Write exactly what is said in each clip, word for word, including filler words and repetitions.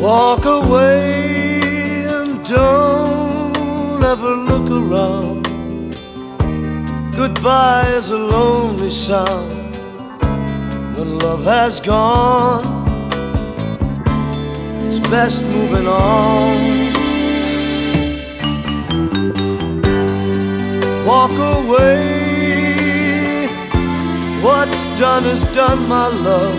Walk away and don't ever look around. Goodbye is a lonely sound when love has gone. It's best moving on. Walk away. What's done is done, my love.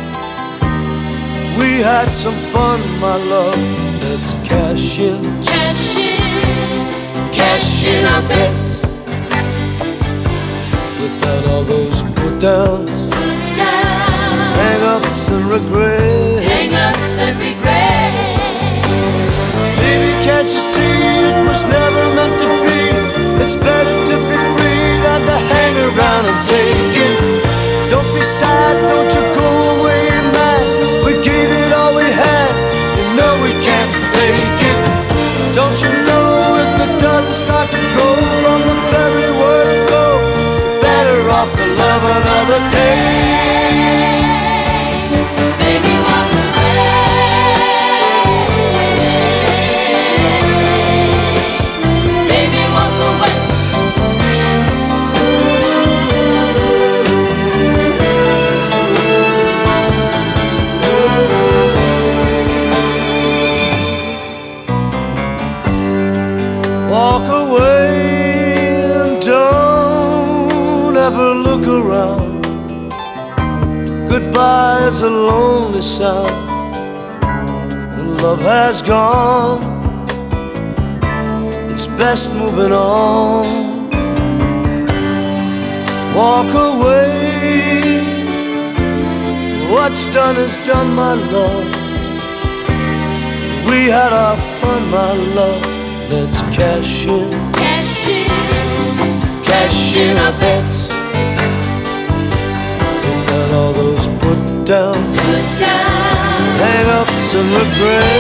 We had some fun, my love. Let's cash in, Cash in, cash in our bets. Without all those put downs, down, hang-ups and regret. hang-ups and regret. Baby, can't you see it was never meant to be? It's better to be free than to hang around and take it. Don't be sad, don't you go away mad. We gave it all we had, you know we can't fake it. Don't you know if it doesn't start to grow from the very word go, you're better off to love another day. Baby, walk away. Baby, walk away. Walk away and don't ever look around. Goodbye is a lonely sound when love has gone. It's best moving on. Walk away. What's done is done, my love. We had our fun, my love. Let's cash in, Cash in, cash in our bets. Without all those put downs, put down, hang-ups and regret.